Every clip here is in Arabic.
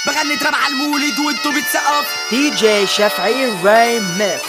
بغني تراب على المولد وانتو بتسقف. دي جي شافعي ريميكس.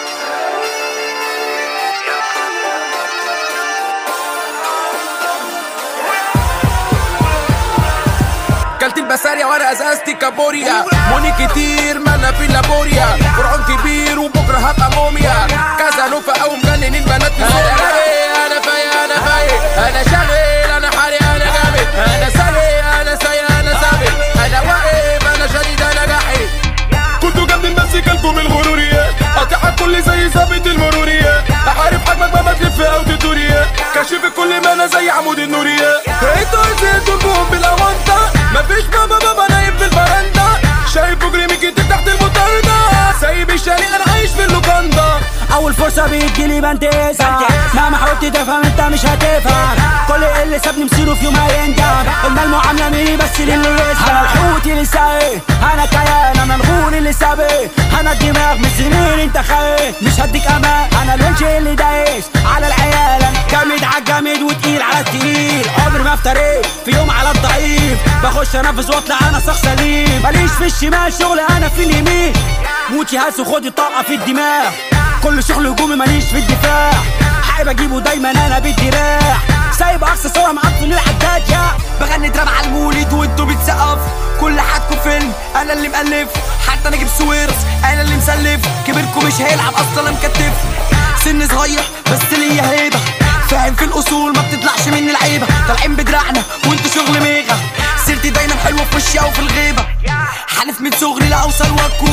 كلت البسارية وانا ازازتي كابوريا، موني كتير مانا في اللابوريا، فرعون كبير وبكره هبقى موميا، كازانوفا او مجنن البنات في سوق. انا فايق انا فايق انا شغال انا حالي انا جامد انا سايق انا سايق انا ثابت انا واقف انا شديد انا جاحد. كنتوا جامدين بس كلكم الغرورية، قاطع كل زي ثابت المرورية، احارب حجمك ما بتلف او تدورية، كاشف كل ما انا زي عمود النورية. انتوا نسيتوا البوم بالاونطة، مفيش بابا نايم في البرندة، شايف فجري ميكي تحت المطاردة، سايب الشارع انا عايش في اللوكاندا. اول فرصة بتجيلي بنتهزها، مهما حاولت تفهم انت مش هتفهم، كل اللي سابني مصيره في يوم هيندم، قلنا المعاملة مني بس للي يسمع. انا الحوت اللي سايق انا كيان، انا الغول اللي سابق انا الدماغ من سنين انت خايف مش هديك امان، انا الونش اللي دايس على العيال، انا جامد عالجامد وتقيل على التقيل، عمري ما افتريت في يوم على الضعيف، بخش انفذ واطلع انا شخص سليم، ماليش في الشمال شغل انا في اليمين، موتي هاس وخد الطاقة في الدماغ، كل شغل هجومي ماليش في الدفاع، حابب اجيبه دايما انا بالدراع، سايب اقصى صورة معفن العداد يا. بغني تراب على المولد وانتو بتسقف، كل حدكم فيلم انا اللي مألف، حتى انا جيب سويرس انا اللي مسلف، كبيركم مش هيلعب اصلا مكتف، سن صغير بس ليا هيبة، فاهم في الاصول ما بتطلعش من العيبة، طالعين بدراعنا وانتو شغل ميغا، سيرتي دايما حلوة في وشي او في الغيبة، حالف من صغري لا اوصل واكو،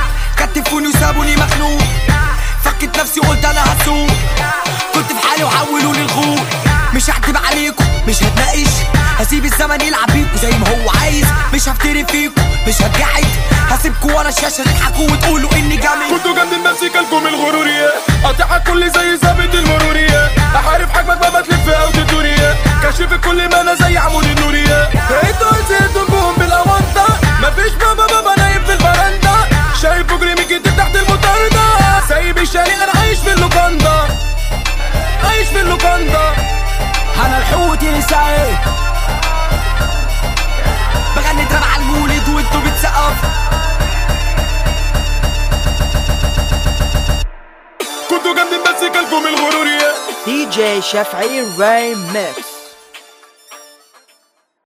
كتفوني وسابوني مخنوق، فكت نفسي وقلت انا هسوق، كنت في حالي وحولوني الغول، مش هكدب عليكم مش هتناقش، هسيب الزمن يلعب بيكوا زي ما هو عايز، مش هفتري فيكوا مش هتجعد، هسيبكوا ورا الشاشة تضحكوا وتقولوا اني جامد. كنتوا جامدين بس كلكم الغرورية، قاطع كل زي ثابت المرورية، احارب حجمك ما بتلف او تدورية، كاشف كل ما انا زي عمود النورية. انتوا نسيتوا البوم بالاونطة، مفيش بابا نايم في البرندة، شايف فجري ميكي تحت المطاردة، سايب الشارع انا عايش في اللوكاندا، عايش في اللوكاندا. انا الحوت اللي سايق بغني تراب على المولد وانتو بتسقف. كنتوا جامدين بس كلكم الغرورية. دي جي شافعي ريميكس.